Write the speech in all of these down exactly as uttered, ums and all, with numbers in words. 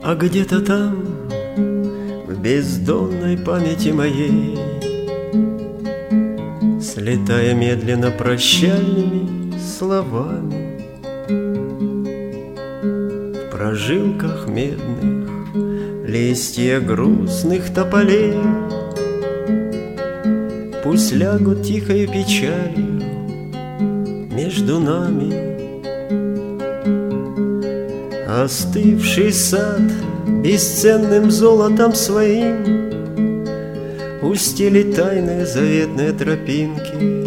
А где-то там, в бездонной памяти моей, слетая медленно прощальными словами, в прожилках медных листья грустных тополей пусть лягут тихою печалью между нами. Остывший сад бесценным золотом своим устелит тайные заветные тропинки,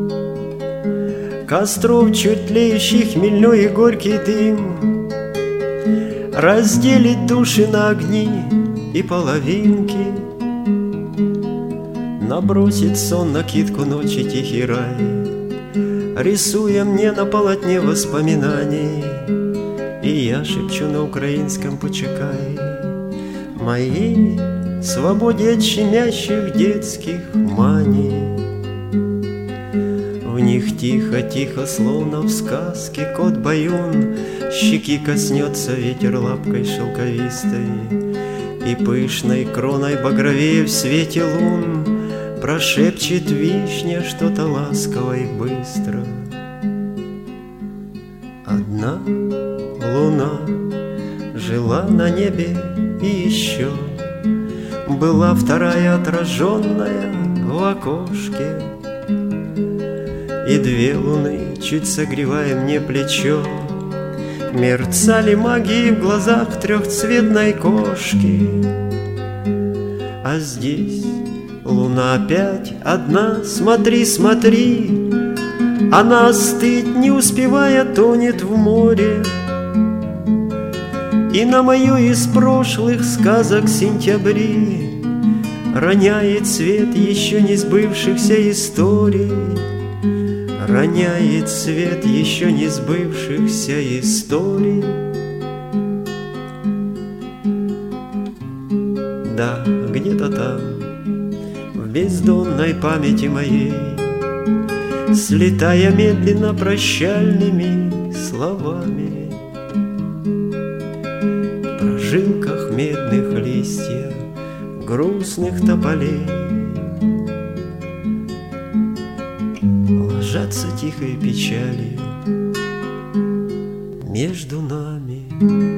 костров чуть тлеющий хмельной и горький дым разделит души на огни и половинки, набросит сон накидку ночи тихий рай, рисуя мне на полотне воспоминаний. И я шепчу на украинском почекай моей свободе от щемящих детских маний. В них тихо-тихо, словно в сказке, кот Баюн щеки коснется ветер лапкой шелковистой, и пышной кроной багровее в свете лун прошепчет вишня что-то ласково и быстро. Одна луна жила на небе, и еще была вторая отраженная в окошке, и две луны, чуть согревая мне плечо, мерцали магии в глазах трехцветной кошки. А здесь луна опять одна, смотри, смотри, она остыть не успевая тонет в море. И на мою из прошлых сказок сентябри роняет свет еще не сбывшихся историй, роняет свет еще не сбывшихся историй. Да, где-то там, в бездонной памяти моей, слетая медленно прощальными словами, в прожилках медных листьев грустных тополей ложатся тихой печалью между нами.